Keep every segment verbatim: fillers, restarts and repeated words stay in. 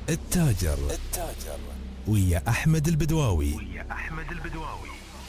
التاجر التاجر ويا أحمد البدواوي ويا أحمد البدواوي.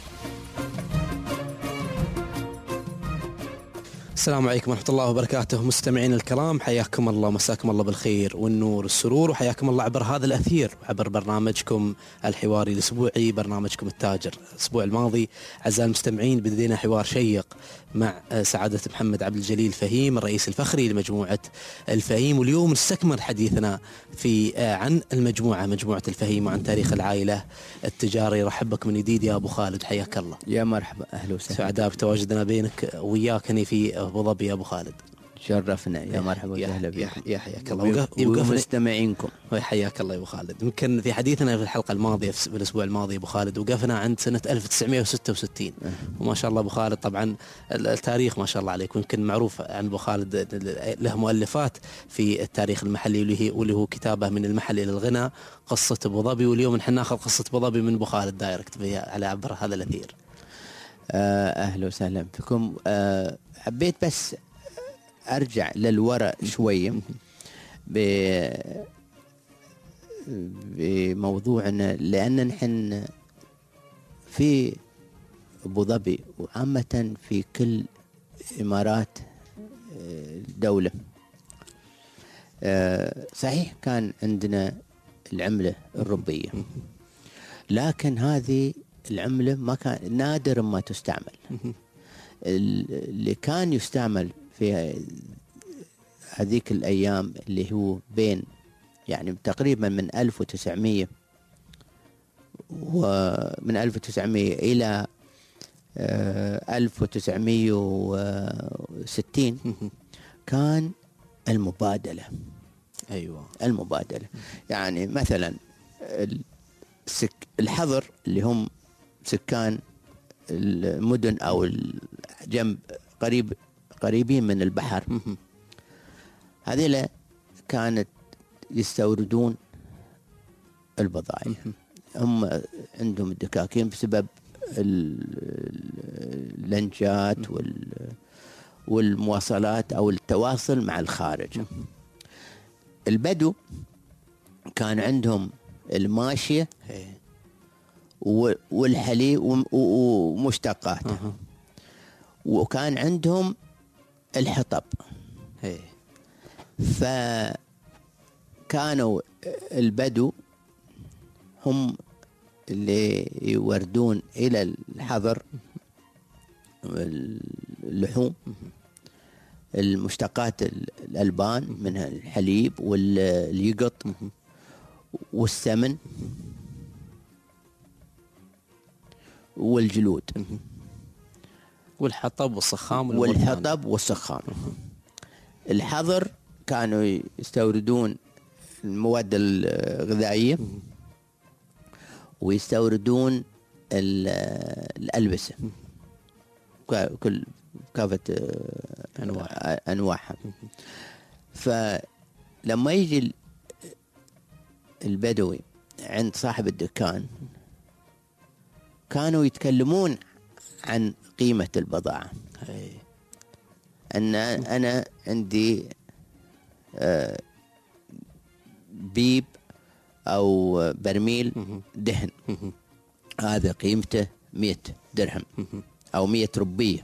السلام عليكم ورحمة الله وبركاته. مستمعين الكرام، حياكم الله، مساكم الله بالخير والنور والسرور، وحياكم الله عبر هذا الأثير، عبر برنامجكم الحواري الأسبوعي، برنامجكم التاجر. الأسبوع الماضي أعزائي المستمعين بدينا حوار شيق مع سعادة محمد عبد الجليل فهيم، الرئيس الفخري لمجموعة الفهيم، واليوم نستكمل حديثنا في عن المجموعة مجموعة الفهيم وعن تاريخ العائلة التجاري. رحبك من جديد يا أبو خالد، حياك الله. يا مرحبا، أهلا وسهلا. سعداء بتواجدنا بينك وياك هنا في أبو ظبي يا أبو خالد. شرفنا، يا مرحبا وسهلا بك. يا حياك الله ومستمعينكم. حياك الله يا ابو خالد. يمكن في حديثنا في الحلقه الماضيه في الاسبوع الماضي يا ابو خالد وقفنا عند سنه ألف وتسعمائة وستة وستين، وما شاء الله ابو خالد طبعا التاريخ ما شاء الله عليك، ويمكن معروف عن ابو خالد له مؤلفات في التاريخ المحلي واللي واللي هو كتابه من المحل الى الغنى، قصه ابو ظبي، واليوم نحن ناخذ قصه ابو ظبي من ابو خالد دايركت على عبر هذا الاثير. اهلا وسهلا بكم. أه حبيت بس أرجع للوراء شوية بموضوعنا، لأن نحن في أبو ظبي وعامة في كل إمارات الدولة صحيح كان عندنا العملة الروبية، لكن هذه العملة ما كان نادر ما تستعمل. اللي كان يستعمل في هذيك الأيام اللي هو بين يعني تقريبا من ألف وتسعمائة ومن ألف وتسعمائة إلى ألف وتسعمائة وستين كان المبادلة. أيوة المبادلة يعني مثلا السك الحضر اللي هم سكان المدن أو الجنب قريب قريبين من البحر، هذيلا كانت يستوردون البضائع. هم عندهم الدكاكين بسبب اللنجات والمواصلات أو التواصل مع الخارج. البدو كان عندهم الماشية والحليب ومشتقاته، وكان عندهم الحطب. فكانوا البدو هم اللي يوردون إلى الحضر اللحوم، المشتقات الألبان منها الحليب واليقط والسمن والجلود والحطب والصخام والحطب والصخام. الحضر كانوا يستوردون المواد الغذائية ويستوردون الألبسة كل كافة أنواع أنواعها. فلما يجي البدوي عند صاحب الدكان كانوا يتكلمون عن قيمة البضاعة. أن أنا عندي بيب أو برميل دهن، هذا قيمته مئة درهم أو مئة ربية،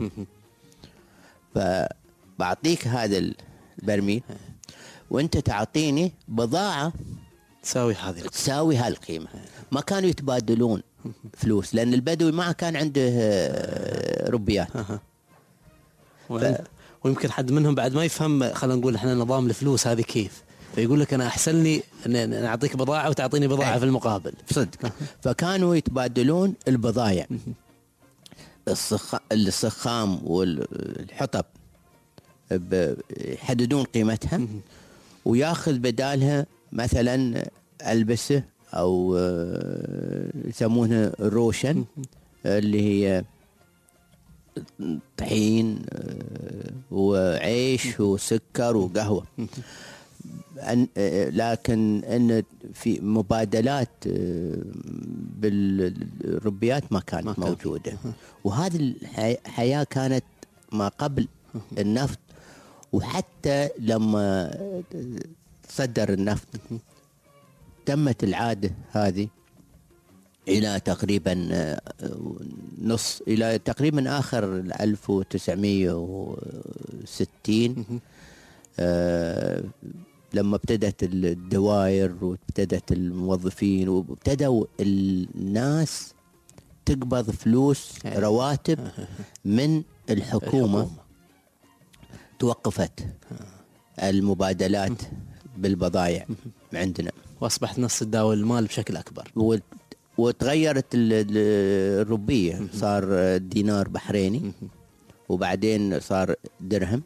فبعطيك هذا البرميل وأنت تعطيني بضاعة تساوي هذه تساوي هالقيمة. ما كانوا يتبادلون فلوس لأن البدوي ما كان عنده ربيات. ف... ويمكن حد منهم بعد ما يفهم، خلينا نقول احنا نظام الفلوس هذه كيف، فيقول لك انا احسن لي ان اعطيك بضاعه وتعطيني بضاعه في المقابل. صدق. فكانوا يتبادلون البضائع، الصخ... الصخام والحطب يحددون قيمتها وياخذ بدالها مثلا ألبسة أو يسمونها روشن اللي هي طحين وعيش وسكر وقهوة. لكن أن في مبادلات بالربيات ما كانت ما كان موجودة. وهذه الحياة كانت ما قبل النفط، وحتى لما صدر النفط تمت العادة هذه إلى تقريبا نص إلى تقريبا آخر ألف وتسعمية وستين آه لما ابتدت الدوائر وابتدت الموظفين وابتدوا الناس تقبض فلوس رواتب من الحكومة. توقفت المبادلات بالبضائع عندنا، واصبحت الناس تداول المال بشكل اكبر، وتغيرت الروبية، صار دينار بحريني وبعدين صار درهم،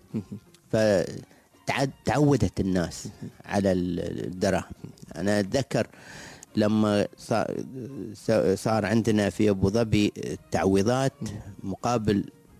فتعودت الناس على الدراهم. انا اتذكر لما صار عندنا في ابو ظبي تعويضات مقابل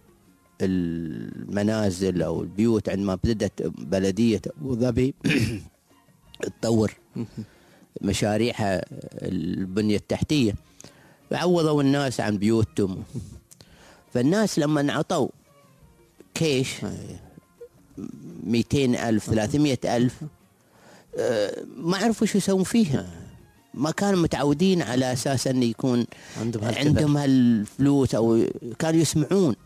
المنازل او البيوت، عندما بدأت بلدية ابو ظبي تطور مشاريعها البنية التحتية، عوضوا الناس عن بيوتهم. فالناس لما انعطوا كيش مئتين ألف ثلاثمية ألف ما عرفوا شو يسوون فيها، ما كانوا متعودين على أساس أن يكون عندهم, عندهم هالفلوس، أو كانوا يسمعون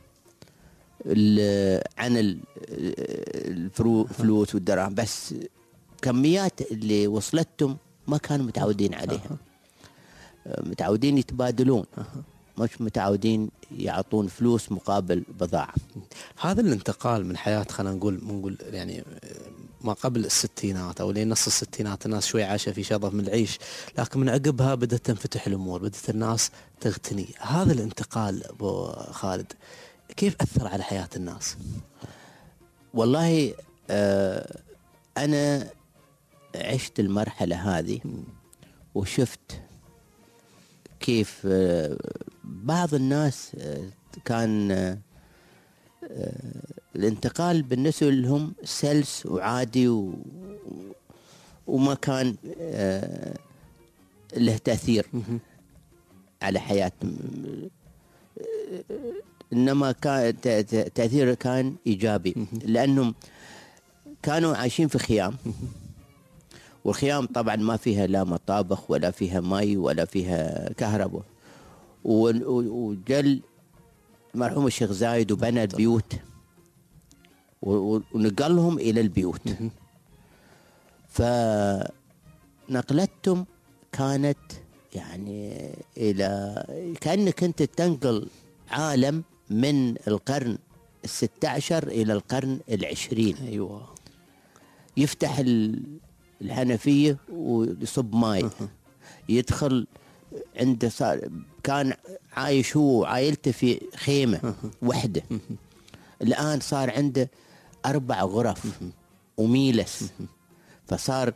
عن الفلوس والدراهم، بس كميات اللي وصلتهم ما كانوا متعودين عليها. متعودين يتبادلون، مش متعودين يعطون فلوس مقابل بضاعة. هذا الانتقال من حياة، خلينا نقول نقول يعني ما قبل الستينات او لين نص الستينات، الناس شوي عاشة في شظف من العيش، لكن من عقبها بدأت تنفتح الامور، بدأت الناس تغتني. هذا الانتقال ابو خالد كيف أثر على حياة الناس؟ والله آه أنا عشت المرحلة هذه وشفت كيف آه بعض الناس آه كان آه الانتقال بالنسبة لهم سلس وعادي، و وما كان آه له تأثير على حياتهم، إنما كان تأثيره كان إيجابي، لأنهم كانوا عايشين في خيام، والخيام طبعا ما فيها لا مطابخ ولا فيها مي ولا فيها كهرباء. وجل مرحوم الشيخ زايد وبنى البيوت ونقلهم إلى البيوت، فنقلتهم كانت يعني إلى كأنك أنت تنقل عالم من القرن الستة عشر إلى القرن العشرين. أيوة. يفتح الحنفية ويصب ماء، يدخل عنده، صار كان عايش هو وعائلته في خيمة واحدة، الآن صار عنده أربع غرف وميلس، فصار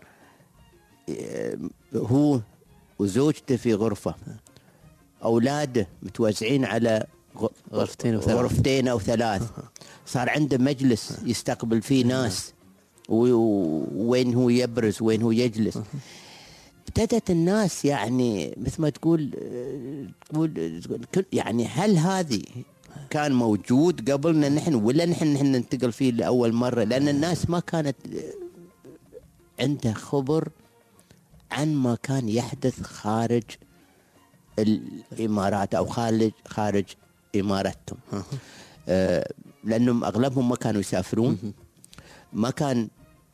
هو وزوجته في غرفة، أولاده متوزعين على غرفتين وثلاث غرفتين أو ثلاث، صار عنده مجلس يستقبل فيه ناس، وين هو يبرز وين هو يجلس. ابتدت الناس يعني مثل ما تقول تقول يعني هل هذه كان موجود قبلنا نحن ولا نحن نحن ننتقل فيه لأول مرة؟ لأن الناس ما كانت عنده خبر عن ما كان يحدث خارج الإمارات أو خارج خارج إمارتهم، آه لأنهم أغلبهم ما كانوا يسافرون، ما كان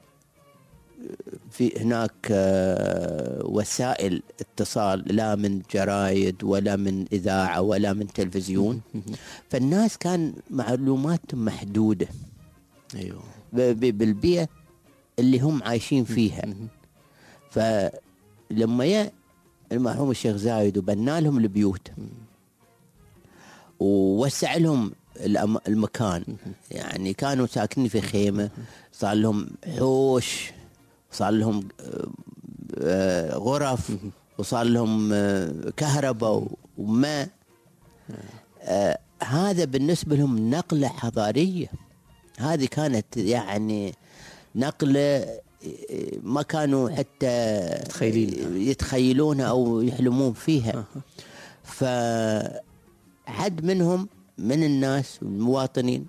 في هناك آه وسائل اتصال، لا من جرايد ولا من إذاعة ولا من تلفزيون، فالناس كان معلوماتهم محدودة. أيوه. بالبيئة اللي هم عايشين فيها. فلما يا المرحوم الشيخ زايد وبنى لهم البيوت ووسع لهم المكان، يعني كانوا ساكنين في خيمة، صار لهم حوش، صار لهم غرف، وصار لهم كهرباء وماء. هذا بالنسبة لهم نقلة حضارية، هذه كانت يعني نقلة ما كانوا حتى يتخيلونها أو يحلمون فيها. فحد منهم من الناس المواطنين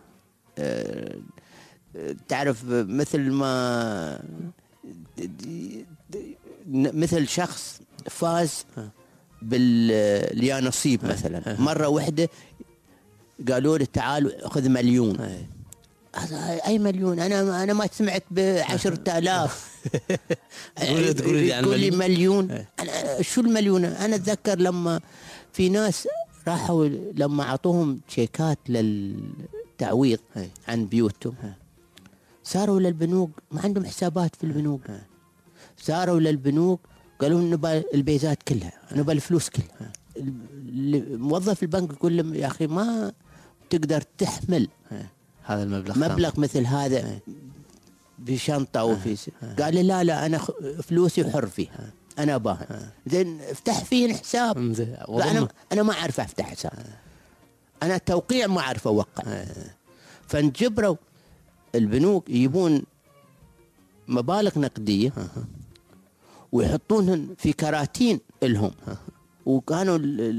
تعرف مثل ما مثل شخص فاز باليانصيب مثلا مرة واحدة قالوا له تعال خذ مليون. أي مليون؟ أنا أنا ما سمعت بعشرة آلاف. تقول لي مليون؟ أنا شو المليون؟ أنا أتذكر لما في ناس راحوا لما عطوهم شيكات للتعويض عن بيوتهم صاروا للبنوك ما عندهم حسابات في البنوك، صاروا للبنوك قالوا نبى البيزات كلها، نبى الفلوس كلها. موظف البنك يقول لهم يا أخي ما تقدر تحمل هذا المبلغ مبلغ مثل هذا بشنطة أو في قال لي لا لا أنا فلوسي حر فيها أنا باها. زين افتح فيه حساب. أنا أنا ما أعرف أفتح حساب، أنا توقيع ما أعرف أوقع. فانجبروا البنوك يجيبون مبالغ نقدية ويحطونهن في كراتين لهم، وكانوا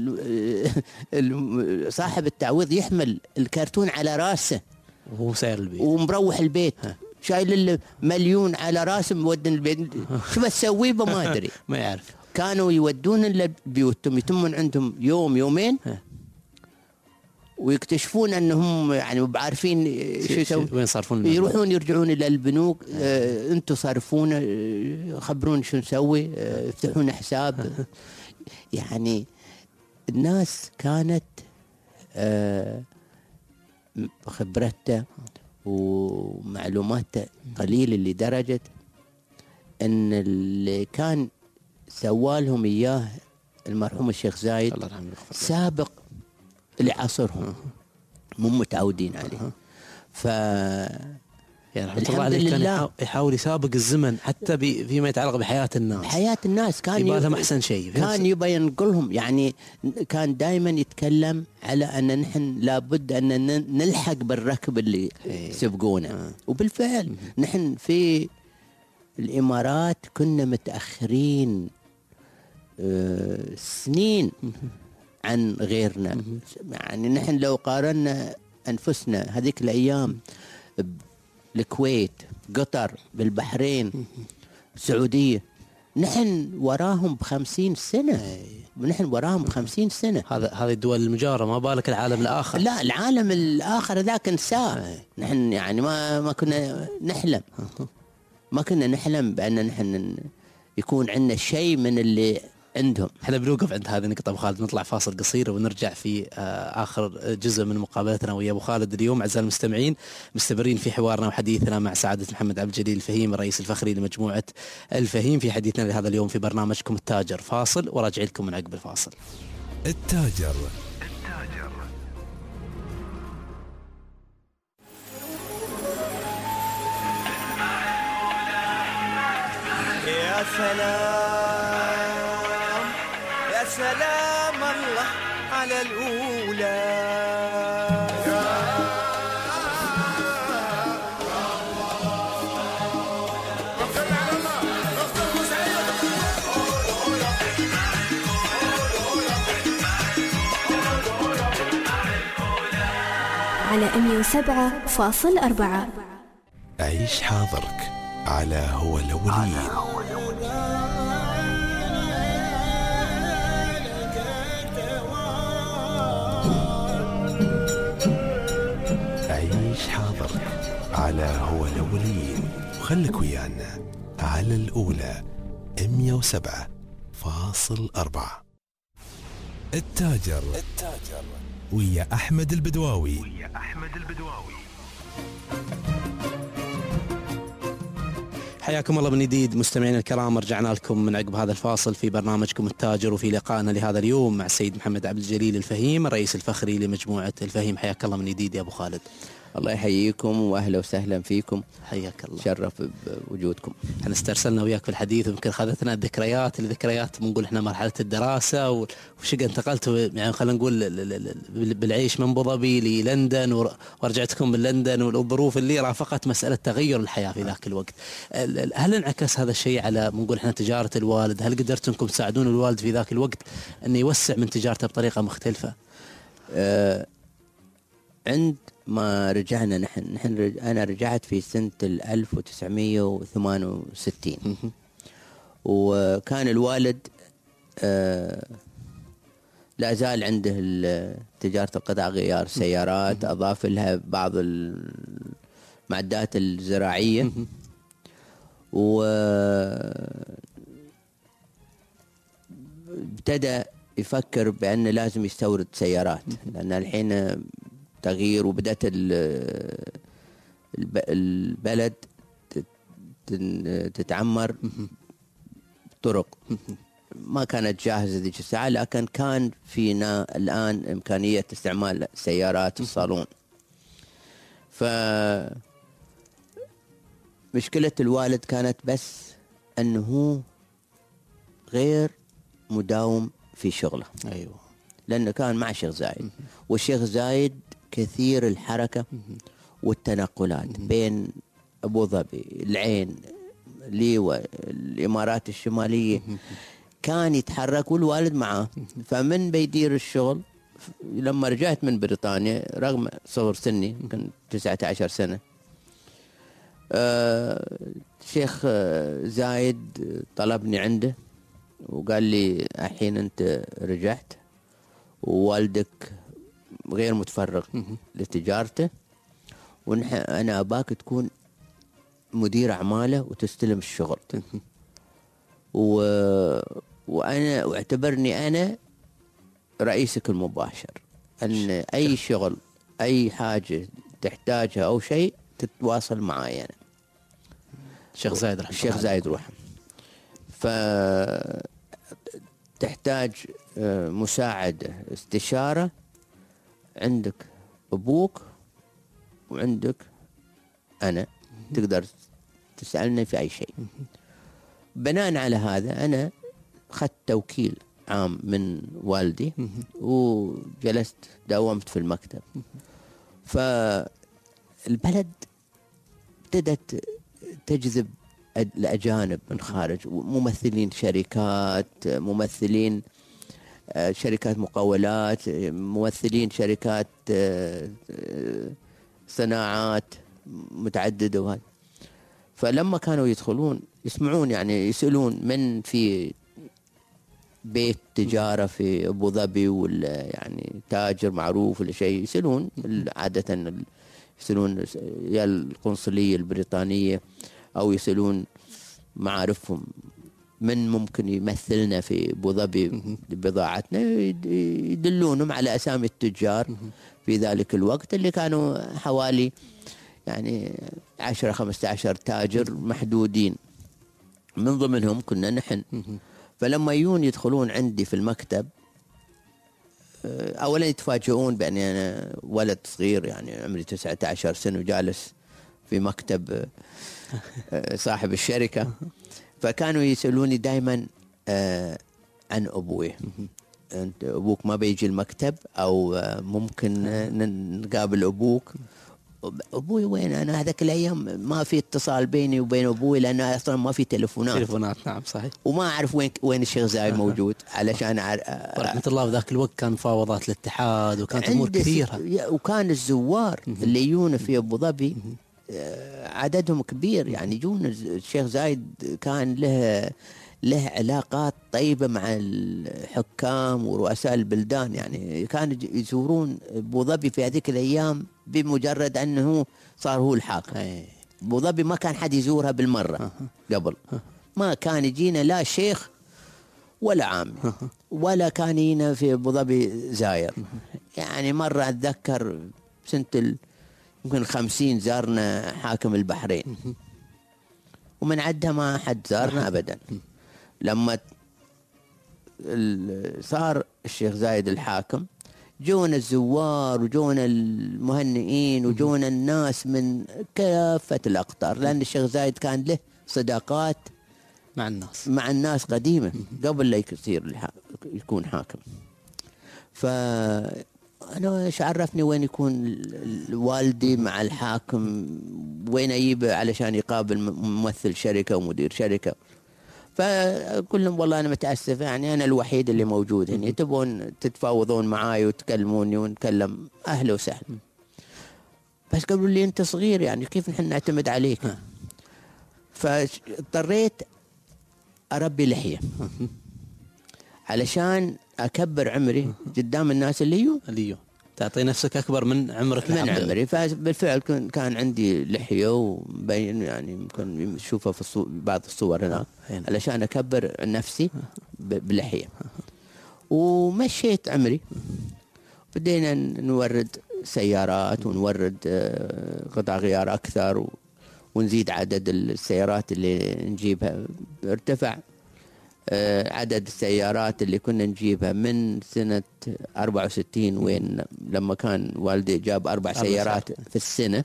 صاحب التعويض يحمل الكرتون على راسه وهو ساير البيت ومروح البيت شايل مليون على راسه مودن البيت. شو بتسوي ما ادري. ما يعرف. كانوا يودون لبيوتهم يتمون عندهم يوم يومين ويكتشفون انهم يعني بعارفين شو يسوون وين صرفون، يروحون يرجعون الى البنوك. آه انتم صرفونا، آه خبرون شو نسوي، آه افتحون حساب. يعني الناس كانت آه خبرته ومعلوماته قليلة لدرجة ان اللي كان سوالهم اياه المرحوم الشيخ زايد سابق لعصرهم، مو متعودين عليه. ف يعني رحمة الله عليه كان يحاول يسابق الزمن حتى فيما يتعلق بحياة الناس. حياة الناس كان يبغى لهم أحسن شيء، كان يبغى ينقلهم. يعني كان دائما يتكلم على أن نحن لابد أن نلحق بالركب اللي سبقونا. آه. وبالفعل نحن في الإمارات كنا متأخرين آه سنين عن غيرنا. يعني نحن لو قارنا أنفسنا هذيك الأيام بالكويت، قطر، بالبحرين، السعودية، نحن وراهم بخمسين سنة. نحن وراهم بخمسين سنة. هذا هذه الدول المجاورة، ما بالك العالم الآخر. لا العالم الآخر ذاك نساه. نحن يعني ما ما كنا نحلم ما كنا نحلم بأن نحن يكون عندنا شيء من اللي عندهم. احنا بنوقف عند هذه النقطة أبو خالد، نطلع فاصل قصير ونرجع في آخر جزء من مقابلتنا ويا أبو خالد اليوم. أعزائي المستمعين مستمرين في حوارنا وحديثنا مع سعادة محمد عبد الجليل الفهيم الرئيس الفخري لمجموعة الفهيم في حديثنا لهذا اليوم في برنامجكم التاجر. فاصل وراجع لكم من عقب الفاصل. التاجر. يا سلام يا سلام الله على الأولى. على مية وسبعة فاصل أربعة. عيش حاضرك على هو الأولين. عيش حاضرك على هو الأولين، وخلك ويانا على الأولى مية وسبعة فاصل أربعة. التاجر. التاجر ويا أحمد البدواوي. ويا أحمد البدواوي. حياكم الله من جديد مستمعين الكرام، رجعنا لكم من عقب هذا الفاصل في برنامجكم التاجر، وفي لقائنا لهذا اليوم مع السيد محمد عبد الجليل الفهيم الرئيس الفخري لمجموعة الفهيم. حياك الله من جديد يا أبو خالد. الله يحييكم واهلا وسهلا فيكم. حياك الله. شرف بوجودكم. احنا استرسلنا وياك في الحديث ويمكن خذتنا الذكريات الذكريات بنقول احنا مرحله الدراسه وشق انتقلت يعني خلينا نقول بالعيش من ابو ظبي للندن ورجعتكم من لندن والظروف اللي رافقت مساله تغير الحياه في ذاك الوقت. هل انعكس هذا الشيء على بنقول احنا تجاره الوالد؟ هل قدرتوا انكم تساعدون الوالد في ذاك الوقت انه يوسع من تجارته بطريقه مختلفه؟ أه عند ما رجعنا نحن نحن رج... أنا رجعت في سنة الألف وتسعمية وثمانية وستين وكان الوالد آه لا زال عنده تجارة القطع غيار سيارات، أضاف لها بعض المعدات الزراعية، وابتدى يفكر بأنه لازم يستورد سيارات، لأن الحين تغيير وبدأت البلد تتعمر طرق ما كانت جاهزة ذيك الساعة، لكن كان فينا الآن إمكانية استعمال سيارات الصالون. فمشكلة الوالد كانت بس أنه غير مداوم في شغله. أيوة. لأنه كان مع الشيخ زايد، والشيخ زايد كثير الحركة والتنقلات بين أبو ظبي، العين، ليوة، الإمارات الشمالية، كان يتحرك والوالد معه. فمن بيدير الشغل لما رجعت من بريطانيا رغم صغر سني يمكن تسعة عشر سنة، الشيخ زايد طلبني عنده وقال لي الحين أنت رجعت ووالدك غير متفرغ لتجارته، وأنا أباك تكون مدير أعماله وتستلم الشغل، و... وأنا واعتبرني أنا رئيسك المباشر، أن أي شغل أي حاجة تحتاجها أو شيء تتواصل معي أنا. الشيخ زايد رحمه الشيخ زايد روحه. فتحتاج مساعدة استشارة، عندك أبوك وعندك أنا، تقدر تسألني في أي شيء. بناء على هذا أنا أخذت توكيل عام من والدي وجلست داومت في المكتب. فالبلد ابتدت تجذب الأجانب من خارج، ممثلين شركات، ممثلين شركات مقاولات، ممثلين شركات صناعات متعددة وهذا. فلما كانوا يدخلون يسمعون يعني يسألون من في بيت تجارة في أبو ظبي ولا يعني تاجر معروف ولا شيء، يسألون عادة يسألون يا القنصلية البريطانية أو يسألون معارفهم من ممكن يمثلنا في أبو ظبي بضاعتنا، يدلونهم على أسامي التجار في ذلك الوقت اللي كانوا حوالي يعني عشرة خمسة عشر تاجر محدودين، من ضمنهم كنا نحن. فلما يجون يدخلون عندي في المكتب أولا يتفاجئون بأني أنا ولد صغير يعني عمري تسعة عشر سنة وجالس في مكتب صاحب الشركة. فكانوا يسألوني دائما عن أبوي، أنت أبوك ما بيجي المكتب أو ممكن نقابل أبوك؟ أبوي وين؟ أنا هذاك الأيام ما في اتصال بيني وبين أبوي لأن أصلا ما في تلفونات. تلفونات نعم صحيح. وما أعرف وين وين الشيخ زايد موجود علشان أعرف. رحمة الله في ذاك الوقت كان مفاوضات الاتحاد وكانت أمور كثيرة، وكان الزوار اللي يجون في أبو ظبي عددهم كبير، يعني يجون الشيخ زايد كان له له علاقات طيبة مع الحكام ورؤساء البلدان، يعني كانوا يزورون أبو ظبي في هذيك الأيام بمجرد أنه صار هو الحاكم. أبو ظبي ما كان حد يزورها بالمرة قبل، ما كان يجينا لا شيخ ولا عامي ولا كان يجينا في أبو ظبي زاير. يعني مرة أتذكر سنة يمكن خمسين زارنا حاكم البحرين، ومن عدها ما حد زارنا أبدا. لما صار الشيخ زايد الحاكم جونا الزوار وجونا المهنئين وجونا الناس من كافة الأقطار، لأن الشيخ زايد كان له صداقات مع الناس مع الناس قديمة قبل لا يصير يكون حاكم. فأنا إيش عرفني وين يكون والدي مع الحاكم، وين يجيب علشان يقابل ممثل شركة ومدير شركة. فكلهم والله أنا متأسف يعني أنا الوحيد اللي موجود هنا، تبون تتفاوضون معاي وتكلموني ونكلم أهلا وسهلا، بس قالوا لي أنت صغير يعني كيف نحن نعتمد عليك. فاضطريت أربي لحية علشان أكبر عمري قدام الناس اللي يو اليو تعطي نفسك أكبر من عمرك من الحقيقي. عمري. فبالفعل كان عندي لحية وبين يعني يمكن نشوفها في الصور بعض الصور هنا علشان أكبر نفسي بلحية. ومشيت عمري بدينا نورد سيارات ونورد قطع غيار أكثر ونزيد عدد السيارات اللي نجيبها. ارتفع عدد السيارات اللي كنا نجيبها من سنة أربعة وستين وين لما كان والدي جاب أربع سيارات في السنة.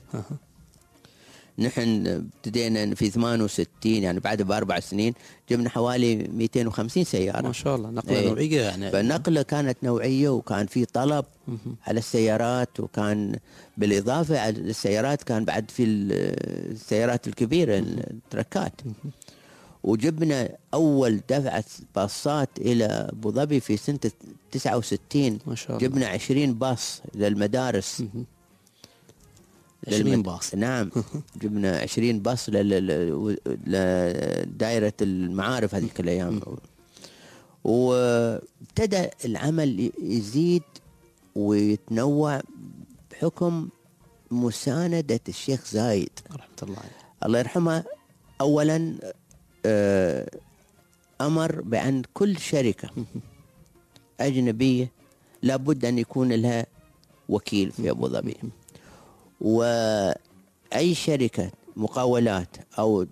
نحن ابتدينا في ثمانية وستين يعني بعد بأربع سنين جبنا حوالي مئتين وخمسين سيارة. ما شاء الله نقلة ايه نوعية يعني. فالنقلة كانت نوعية وكان في طلب على السيارات. وكان بالإضافة على السيارات كان بعد في السيارات الكبيرة التركات. وجبنا أول دفعة باصات إلى أبو ظبي في سنة تسعة وستين. ما شاء الله. جبنا عشرين باص للمدارس. عشرين باص. نعم جبنا عشرين باص لدائرة المعارف هذيك الأيام. وابتدى العمل يزيد ويتنوع بحكم مساندة الشيخ زايد رحمة الله عليه. الله يرحمه. أولا أمر بأن كل شركة أجنبية لابد أن يكون لها وكيل في أبو ظبي. وأي شركة مقاولات أو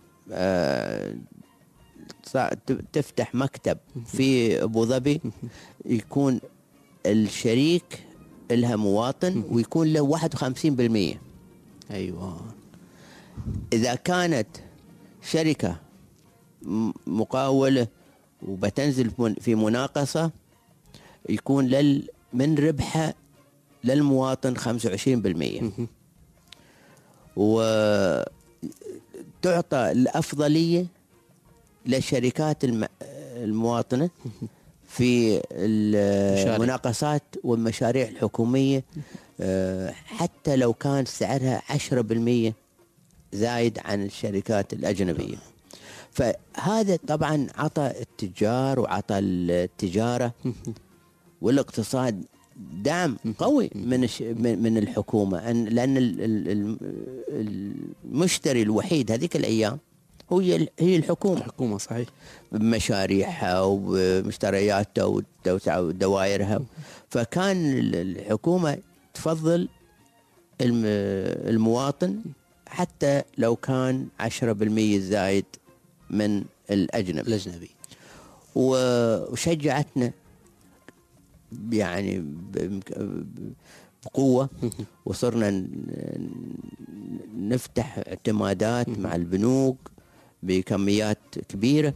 تفتح مكتب في أبو ظبي يكون الشريك لها مواطن ويكون له واحد وخمسين بالمئة. أيوة. إذا كانت شركة مقاولة وبتنزل في مناقصة يكون لل من ربحها للمواطن خمسة وعشرين بالمئة. وتعطى الأفضلية للشركات المواطنة في المناقصات والمشاريع الحكومية حتى لو كان سعرها عشرة بالمئة زايد عن الشركات الأجنبية. فهذا طبعا عطى التجار وعطى التجارة والاقتصاد دعم قوي من من الحكومة. لأن المشتري الوحيد هذيك الأيام هو هي الحكومة. الحكومة صحيح بمشاريعها ومشترياتها ودوائرها. فكان الحكومة تفضل المواطن حتى لو كان عشرة بالمئة زايد من الأجنبي الأجنبي. وشجعتنا يعني بقوة. وصرنا نفتح اعتمادات مع البنوك بكميات كبيرة.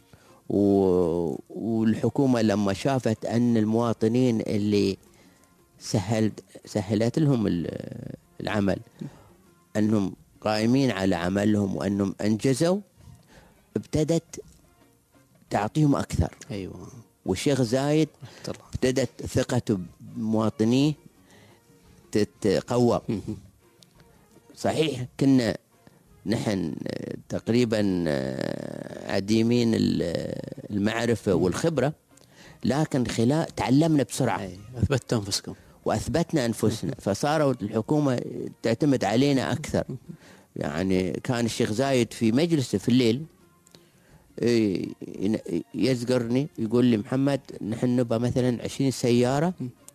والحكومة لما شافت أن المواطنين اللي سهلت سهلت لهم العمل أنهم قائمين على عملهم وأنهم أنجزوا ابتدت تعطيهم أكثر. أيوة. والشيخ زايد ابتدت ثقته بمواطنيه تتقوى. صحيح كنا نحن تقريبا عديمين المعرفة والخبرة لكن خلال تعلمنا بسرعة. أثبتت أنفسكم وأثبتنا أنفسنا. فصاروا الحكومة تعتمد علينا أكثر. يعني كان الشيخ زايد في مجلسه في الليل يذكرني يقول لي محمد نحن نبغى مثلا عشرين سيارة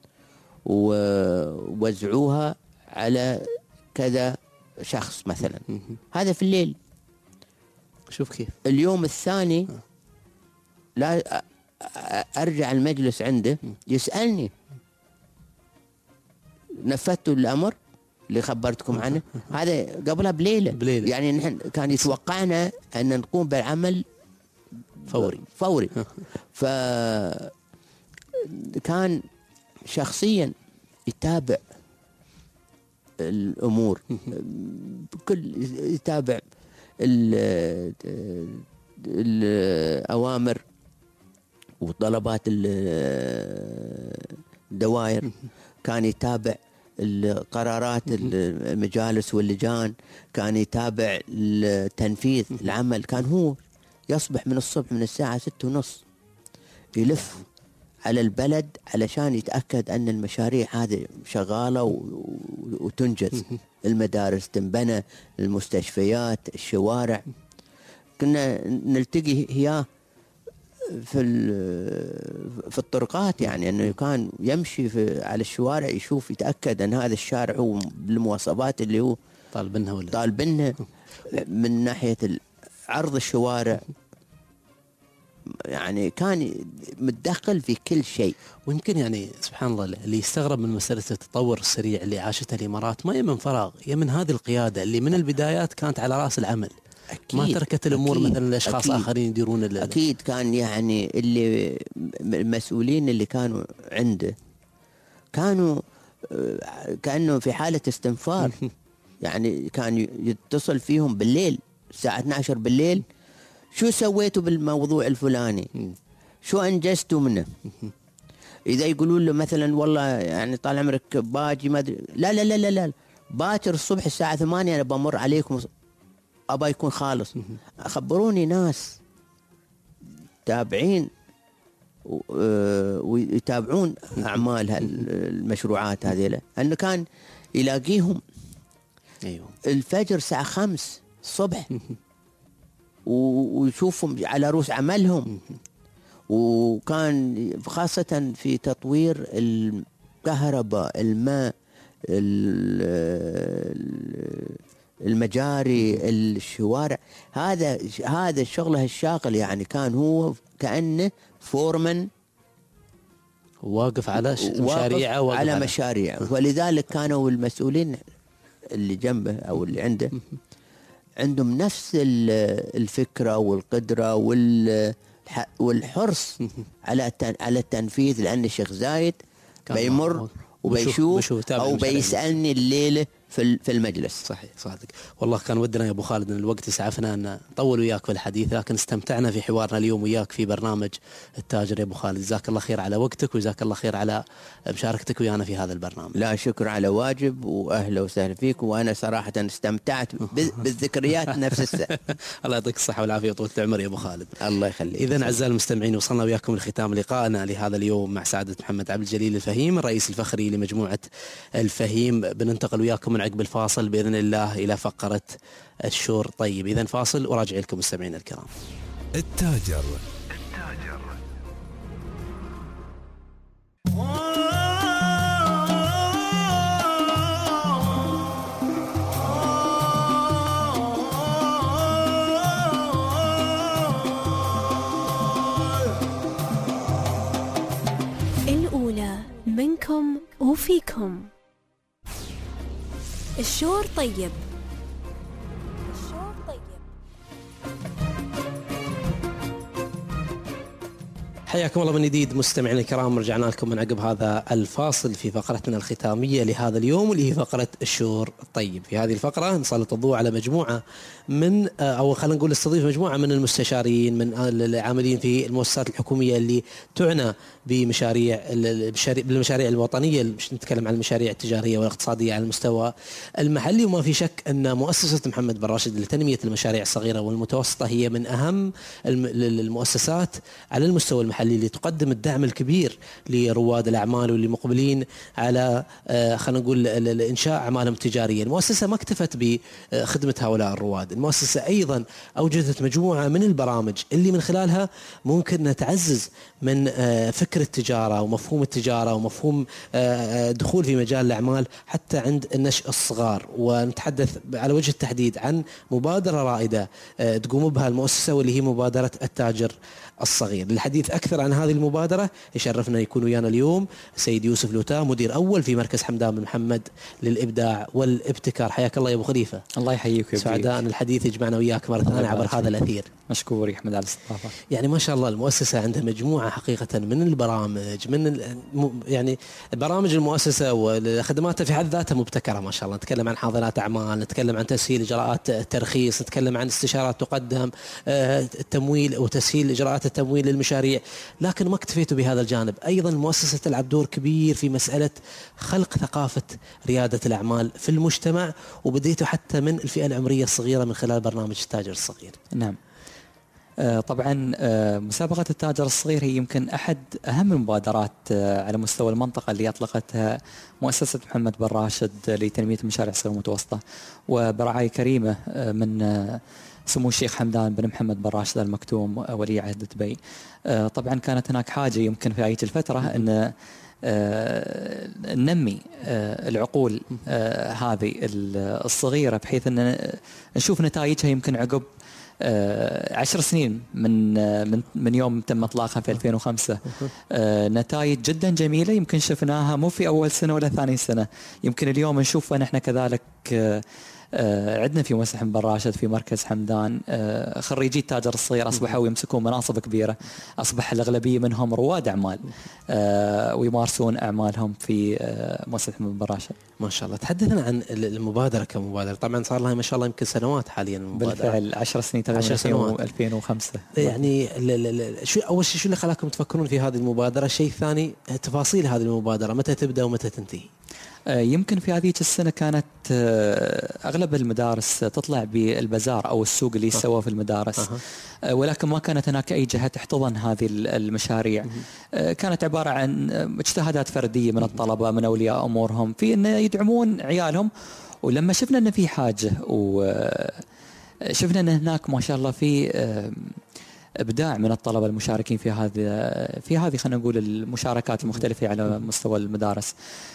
ووزعوها على كذا شخص مثلا. هذا في الليل. شوف كيف. اليوم الثاني لا أرجع المجلس عنده يسألني نفذتوا الأمر اللي خبرتكم عنه. هذا قبلها بليلة. بليلة. يعني نحن كان يتوقعنا أن نقوم بالعمل فوري فوري. فكان شخصيا يتابع الأمور كل يتابع الأوامر وطلبات الدوائر. كان يتابع القرارات المجالس واللجان. كان يتابع التنفيذ العمل. كان هو يصبح من الصبح من الساعة ستة ونص يلف على البلد علشان يتأكد أن المشاريع هذه شغالة وتنجز. المدارس تنبنى، المستشفيات، الشوارع. كنا نلتقي هي في في الطرقات، يعني انه كان يمشي في على الشوارع يشوف يتاكد ان هذا الشارع هو بالمواصفات اللي هو طالبينها ولا طالبينها من ناحيه عرض الشوارع. يعني كان متدخل في كل شيء. ويمكن يعني سبحان الله اللي يستغرب من مسألة التطور السريع اللي عاشتها الإمارات ما هي من فراغ، هي من هذه القيادة اللي من البدايات كانت على رأس العمل. أكيد ما تركت الأمور أكيد مثلا لأشخاص أكيد آخرين يديرون. أكيد كان يعني اللي المسؤولين اللي كانوا عنده كانوا كأنه في حالة استنفار. يعني كان يتصل فيهم بالليل الساعة اثنتي عشرة بالليل، شو سويتوا بالموضوع الفلاني، شو أنجزتوا منه. إذا يقولون له مثلا والله يعني طال عمرك باجي ما أدري، لا لا لا لا لا باكر الصبح الساعة ثمانية أنا بمر عليكم أبا يكون خالص. خبروني ناس تابعين ويتابعون أعمال المشروعات هذه، أنه كان يلاقيهم أيوه الفجر الساعة خمس الصبح ويشوفهم على رؤوس عملهم. وكان خاصة في تطوير الكهرباء، الماء، المجاري، الشوارع، هذا هذا الشغله الشاغل. يعني كان هو كأنه فورمن واقف على مشاريع واقف على مشاريع. ولذلك كانوا المسؤولين اللي جنبه أو اللي عنده عندهم نفس الفكرة والقدرة والحرص على على التنفيذ. لأن الشيخ زايد بيمر وبيشوف أو بيسألني الليلة في في المجلس. صحيح صادق. والله كان ودنا يا ابو خالد ان الوقت يسعفنا ان نطول وياك في الحديث، لكن استمتعنا في حوارنا اليوم وياك في برنامج التاجر يا ابو خالد. جزاك الله خير على وقتك وجزاك الله خير على مشاركتك ويانا في هذا البرنامج. لا شكر على واجب، واهلا وسهلا فيك. وانا صراحه استمتعت بالذكريات نفس الساعه. الله يعطيك الصحه والعافيه وطول العمر يا ابو خالد. الله يخليك. اذا اعزائي المستمعين وصلنا وياكم لختام لقائنا لهذا اليوم مع سعاده محمد عبد الجليل الفهيم الرئيس الفخري لمجموعه الفهيم. بننتقل وياكم من عقب الفاصل باذن الله الى فقره الشور طيب. اذا فاصل وراجع لكم مستمعينا الكرام. التاجر الأولى منكم وفيكم. الشور طيب. الشور طيب. حياكم الله من جديد مستمعينا الكرام. رجعنا لكم من عقب هذا الفاصل في فقرتنا الختامية لهذا اليوم واللي هي فقرة الشور الطيب. في هذه الفقرة نسلط الضوء على مجموعة من أو خلينا نقول نستضيف مجموعة من المستشارين من العاملين في المؤسسات الحكومية اللي تعنى بمشاريع بالمشاريع الوطنية. مش نتكلم عن المشاريع التجارية والاقتصادية على المستوى المحلي. وما في شك أن مؤسسة محمد بن راشد لتنمية المشاريع الصغيرة والمتوسطة هي من أهم المؤسسات على المستوى المحلي اللي تقدم الدعم الكبير لرواد الأعمال واللي مقبلين على خلينا نقول إنشاء أعمالهم التجارية. المؤسسة ما اكتفت بخدمة هؤلاء الرواد، المؤسسة أيضا أوجدت مجموعة من البرامج اللي من خلالها ممكن نتعزز من فكر التجارة ومفهوم التجارة ومفهوم دخول في مجال الأعمال حتى عند النشء الصغار. ونتحدث على وجه التحديد عن مبادرة رائدة تقوم بها المؤسسة واللي هي مبادرة التاجر الصغير. للحديث أكثر عن هذه المبادرة يشرفنا يكون ويانا اليوم سيد يوسف لوتا مدير أول في مركز حمدان بن محمد للإبداع والابتكار. حياك الله يا أبو خليفة. الله يحييك ويبارك. سعداء أن الحديث يجمعنا وياك مرة ثانية عبر هذا الأثير. مشكور يا أحمد على الاستضافة. يعني ما شاء الله المؤسسة عندها مجموعة حقيقة من البرامج، من يعني برامج المؤسسة وخدماتها في حد ذاتها مبتكرة ما شاء الله. نتكلم عن حاضنات أعمال، نتكلم عن تسهيل إجراءات الترخيص، نتكلم عن استشارات تقدم، التمويل وتسهيل إجراءات التمويل للمشاريع. لكن ما اكتفيتوا بهذا الجانب، أيضا المؤسسة تلعب دور كبير في مسألة خلق ثقافة ريادة الأعمال في المجتمع، وبديتوا حتى من الفئة العمرية الصغيرة من خلال برنامج التاجر الصغير. نعم. طبعا مسابقة التاجر الصغير هي يمكن أحد أهم المبادرات على مستوى المنطقة اللي أطلقتها مؤسسة محمد بن راشد لتنمية المشاريع الصغيرة والمتوسطة، وبرعاية كريمة من سمو الشيخ حمدان بن محمد بن راشد المكتوم ولي عهد دبي. طبعا كانت هناك حاجة يمكن في هذه الفترة أن ننمي العقول هذه الصغيرة بحيث أن نشوف نتائجها يمكن عقب عشر سنين من من من يوم تم اطلاقها في ألفين وخمسة. نتائج جدا جميله يمكن شفناها مو في اول سنه ولا ثاني سنه، يمكن اليوم نشوفها نحن كذلك. عندنا في مؤسسة بن راشد في مركز حمدان خريجي التاجر الصغير أصبحوا يمسكون مناصب كبيرة، أصبح الأغلبية منهم رواد أعمال ويمارسون أعمالهم في مؤسسة بن راشد. ما شاء الله. تحدثنا عن المبادرة كمبادرة، طبعا صار لها ما شاء الله يمكن سنوات حاليا المبادرة. بالفعل عشر سنين تقريبا ألفين وخمسة. يعني شو أول شيء شو اللي خلاكم تفكرون في هذه المبادرة؟ الشيء الثاني تفاصيل هذه المبادرة، متى تبدأ ومتى تنتهي؟ يمكن في هذه السنة كانت أغلب المدارس تطلع بالبزار أو السوق اللي يسوى في المدارس، ولكن ما كانت هناك أي جهة تحتضن هذه المشاريع. كانت عبارة عن اجتهادات فردية من الطلبة من أولياء أمورهم في أن يدعمون عيالهم. ولما شفنا أن في حاجة وشفنا أن هناك ما شاء الله في إبداع من الطلبة المشاركين في هذه في هذه خلينا نقول المشاركات المختلفة على مستوى المدارس،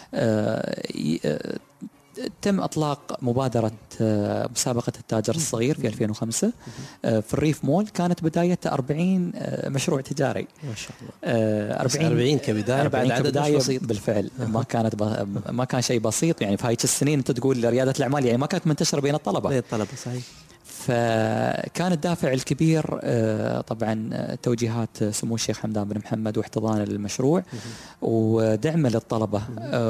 تم إطلاق مبادرة مسابقة التاجر الصغير في ألفين وخمسة في الريف مول. كانت بدايتها أربعين مشروع تجاري ما شاء الله. أربعين كبداية، أربعين كبداية بالفعل. ما كانت ما كان شيء بسيط يعني في هاي السنين. أنت تقول ريادة الأعمال يعني ما كانت منتشرة بين الطلبة. بين الطلبة صحيح. فكان الدافع الكبير طبعا توجيهات سمو الشيخ حمدان بن محمد واحتضان المشروع ودعمه للطلبة،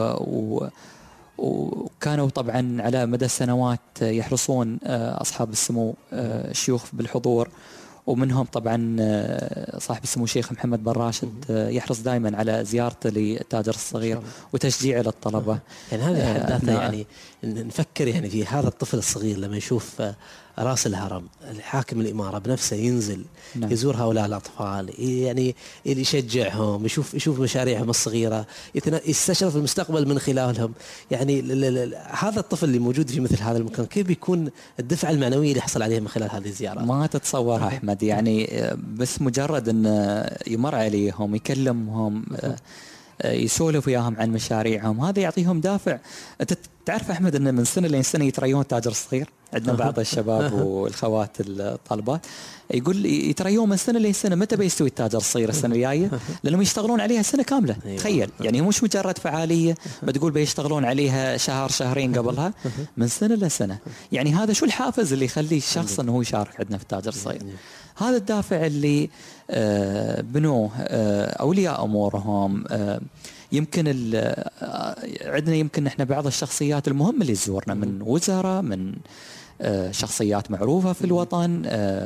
وكانوا طبعا على مدى السنوات يحرصون أصحاب السمو الشيوخ بالحضور، ومنهم طبعا صاحب السمو الشيخ محمد بن راشد يحرص دائما على زيارته للتاجر الصغير وتشجيعه للطلبة. يعني هذا حد ذاته يعني نفكر يعني في هذا الطفل الصغير لما يشوف راس الهرم الحاكم الإمارة بنفسه ينزل نعم. يزور هؤلاء الأطفال، يعني يشجعهم، يشوف يشوف مشاريعهم الصغيرة، يستشرف المستقبل من خلالهم. يعني هذا الطفل اللي موجود في مثل هذا المكان كيف بيكون الدفعة المعنوية اللي يحصل عليها من خلال هذه الزيارات؟ ما تتصورها أحمد. يعني بس مجرد أن يمر عليهم يكلمهم يسولف وياهم عن مشاريعهم، هذا يعطيهم دافع. أنت تعرف أحمد أن من سنة لين سنة يتريون التاجر الصغير. عندنا بعض الشباب والخوات الطالبات يقول يتريون من سنة لين سنة متى بيستوي التاجر الصغير السنة الجاية، لأنهم يشتغلون عليها سنة كاملة. تخيل يعني مش مجرد فعالية بتقول بيشتغلون عليها شهر شهرين قبلها، من سنة لسنة. يعني هذا شو الحافز اللي يخلي الشخص أنه يشارك عندنا في التاجر الصغير؟ هذا الدافع اللي بنوه أولياء أمورهم. يمكن عندنا يمكن احنا بعض الشخصيات المهمة اللي تزورنا من وزراء، من شخصيات معروفة في الوطن،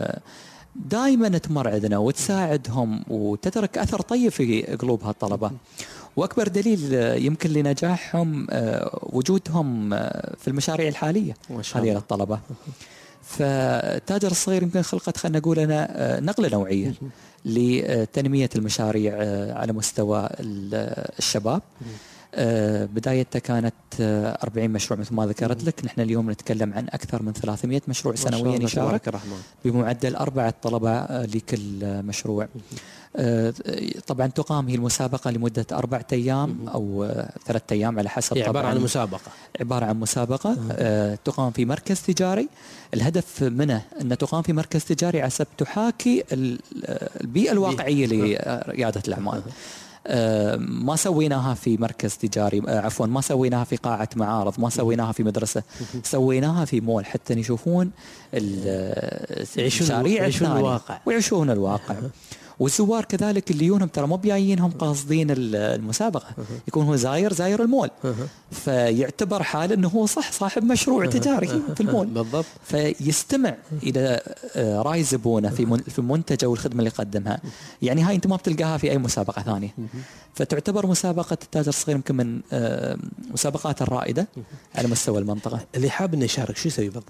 دائما تمر عندنا وتساعدهم وتترك أثر طيب في قلوب هالطلبة. وأكبر دليل يمكن لنجاحهم وجودهم في المشاريع الحالية هذه للطلبة. فالتاجر الصغير يمكن خلقت خلنا نقول أنا نقلة نوعية لتنمية المشاريع على مستوى الشباب. بدايتها كانت أربعين مشروع مثل ما ذكرت لك. نحن اليوم نتكلم عن أكثر من ثلاثمئة مشروع سنويا يشارك بمعدل أربعة طلبة لكل مشروع. طبعا تقام هي المسابقة لمدة أربعة أيام أو ثلاثة أيام على حسب. عبارة عن مسابقة عبارة عن مسابقة تقام في مركز تجاري. الهدف منه أن تقام في مركز تجاري عسب تحاكي البيئة الواقعية لريادة الأعمال. ما سويناها في مركز تجاري، عفوا ما سويناها في قاعة معارض، ما سويناها في مدرسة، سويناها في مول حتى يشوفون المشاريع الواقع ويعيشون الواقع. والزوار كذلك اللي يونهم ترى مو بجايينهم قاصدين المسابقة، يكون هو زاير زاير المول، فيعتبر حاله انه هو صح صاحب مشروع تجاري في المول بالضبط. فيستمع الى راي زبونه في في المنتج او الخدمه اللي يقدمها. يعني هاي انت ما بتلقاها في اي مسابقه ثانيه. فتعتبر مسابقه التاجر الصغير يمكن من مسابقات الرائده على مستوى المنطقه. اللي حاب انه يشارك شو يسوي بالضبط؟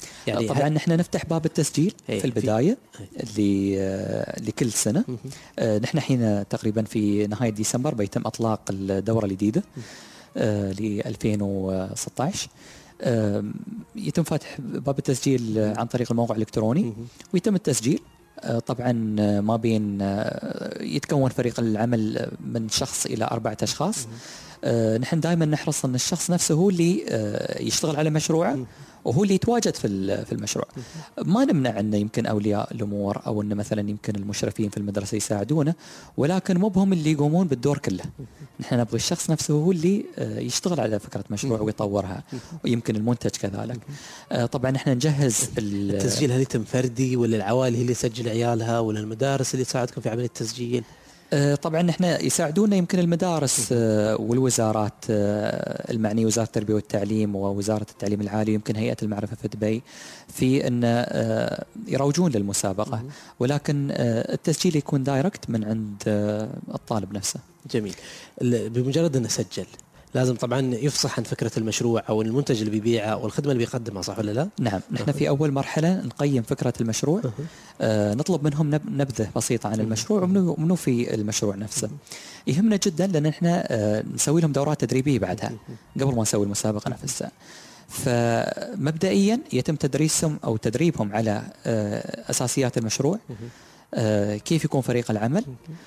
يعني طبعا نحن نفتح باب التسجيل في البدايه في لكل سنه. نحن حين تقريبا في نهايه ديسمبر بيتم اطلاق الدوره الجديده ل ألفين وستة عشر. يتم فتح باب التسجيل عن طريق الموقع الالكتروني ويتم التسجيل. طبعا ما بين يتكون فريق العمل من شخص الى اربعه اشخاص. نحن دائما نحرص ان الشخص نفسه هو اللي يشتغل على مشروعه وهو اللي يتواجد في في المشروع. ما نمنع أن يمكن أولياء الأمور أو أن مثلا يمكن المشرفين في المدرسة يساعدونه، ولكن مو بهم اللي يقومون بالدور كله. نحن نبغي الشخص نفسه هو اللي يشتغل على فكرة مشروع ويطورها، ويمكن المنتج كذلك. طبعا نحن نجهز التسجيل. هل يتم فردي ولا العوائل هي اللي تسجل عيالها ولا المدارس اللي تساعدكم في عملية التسجيل؟ طبعا احنا يساعدونا يمكن المدارس والوزارات المعنية، وزارة التربية والتعليم ووزارة التعليم العالي، يمكن هيئة المعرفة في دبي، في ان يروجون للمسابقة، ولكن التسجيل يكون دايركت من عند الطالب نفسه. جميل. بمجرد أن نسجل لازم طبعا يفصح عن فكرة المشروع أو المنتج اللي بيبيعه أو الخدمة اللي بيقدمها، صح ولا لا؟ نعم. نحن في أول مرحلة نقيم فكرة المشروع، آه نطلب منهم نبذة بسيطة عن المشروع ومنو في المشروع نفسه. يهمنا جدا لأن احنا آه نسوي لهم دورات تدريبية بعدها قبل ما نسوي المسابقة نفسها. فمبدئيا يتم تدريسهم أو تدريبهم على آه أساسيات المشروع، آه كيف يكون فريق العمل،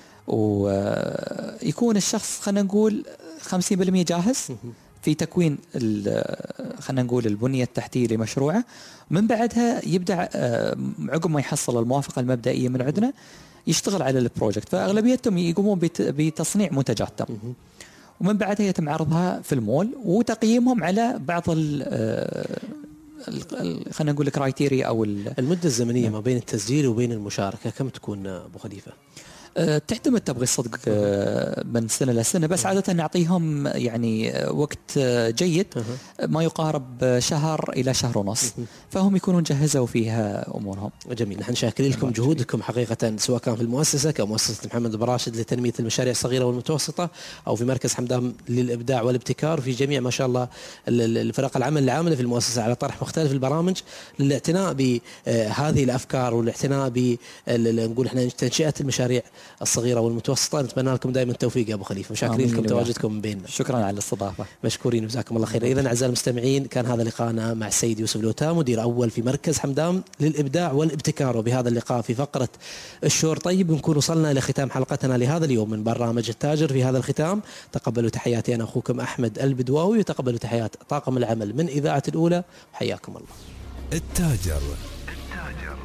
ويكون الشخص خلينا نقول خمسين بالمئة جاهز في تكوين خلينا نقول البنية التحتية لمشروعه. من بعدها يبدأ عقب ما يحصل الموافقة المبدئية من عندنا يشتغل على البروجكت. فأغلبيتهم يقومون بتصنيع منتجاتهم، ومن بعدها يتم عرضها في المول وتقييمهم على بعض ال خلينا نقول الكرايتيريا أو المدة الزمنية ما بين التسجيل وبين المشاركة كم تكون أبو خليفة؟ تعتمد تبغي الصدق من سنة لسنة، بس عادة نعطيهم يعني وقت جيد ما يقارب شهر إلى شهر ونص، فهم يكونون جهزوا فيها أمورهم. جميل. نحن شاكرين لكم جهودكم حقيقة، سواء كان في المؤسسة كمؤسسة محمد بن راشد لتنمية المشاريع الصغيرة والمتوسطة، أو في مركز حمدان للإبداع والابتكار، في جميع ما شاء الله الفرق العمل العاملة في المؤسسة على طرح مختلف البرامج للاعتناء بهذه الأفكار والاعتناء ب نقول احنا تنشئة المشاريع الصغيرة والمتوسطة. نتمنى لكم دائما التوفيق يا أبو خليفة، وشاكرين لكم تواجدكم بيننا. شكرا على الاستضافة. مشكورين وجزاكم الله خير. إذن أعزائي المستمعين، كان هذا لقاءنا مع السيد يوسف لوتا، مدير أول في مركز حمدان للإبداع والابتكار. وبهذا اللقاء في فقرة الشور طيب نكون وصلنا إلى ختام حلقتنا لهذا اليوم من برنامج التاجر. في هذا الختام تقبلوا تحياتي أنا أخوكم أحمد البدواوي، وتقبلوا تحيات طاقم العمل من إذاعة الأولى، وحياكم الله. التاجر. التاجر